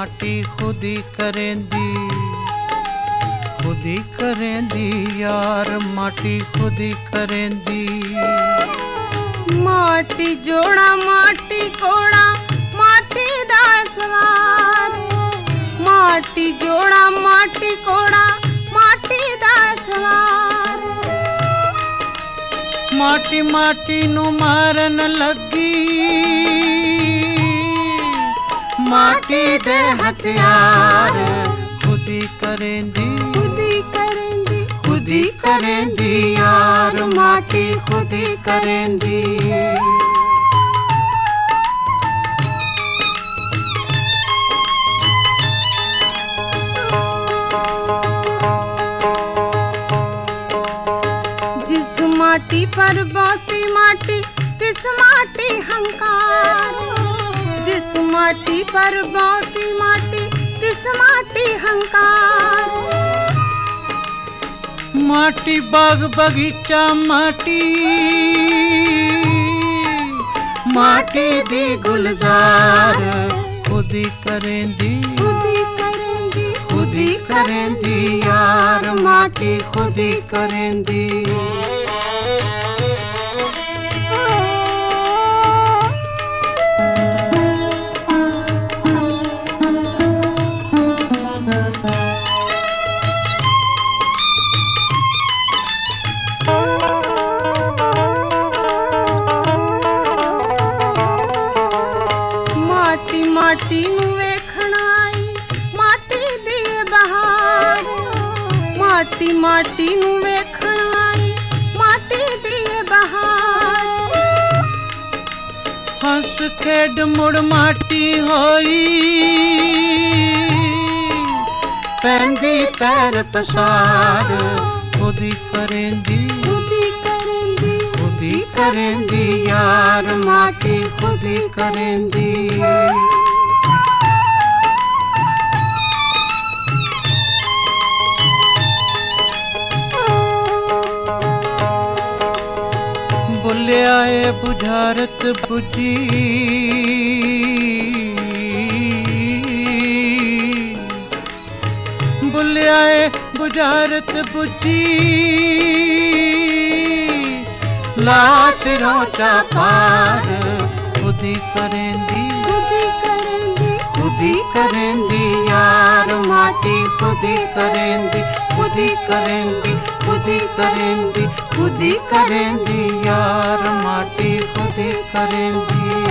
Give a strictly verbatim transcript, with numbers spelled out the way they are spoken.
माटी खुदी करेंदी, खुदी करेंदी यार माटी खुदी करेंदी। माटी जोड़ा माटी कोड़ा माटी दा सवार, माटी जोड़ा माटी कोड़ा माटी दा सवार। माटी माटी नू मारन लगी, माटी दे हथियार खुदी करेंदी, खुदी करेंदी, खुदी करेंदी यार माटी खुदी करेंदी। जिस माटी पर बोती माटी तिस माटी हंकार, जिस माटी पर बोती माटी तिस माटी हंकार। माटी बाग बगीचा माटी, माटी दी गुलजार खुदी करेंदी, खुदी करेंदी, खुदी करेंदी यार माटी खुदी करेंदी। माटी माटी नू वेखण आई माटी दी बहार, माटी माटी नू वेखण आई माटी दी बहार। हंस खेड मुड़ माटी होई, पैंदी पैर पसार खुदी करेंदी, खुदी करेंदी, खुदी करेंदी यार माटी खुदी करेंदी। बुलिया ए बुझारत बुझी, बुलिया ए बुझारत बुझी, लाश रोचा पार खुदी करेंदी, खुदी करेंदी, खुदी करेंदी यार माटी खुदी करेंदी, खुदी करेंदी, खुदी करेंदी, खुदी करेंदी यार माटी खुदी करेंदी।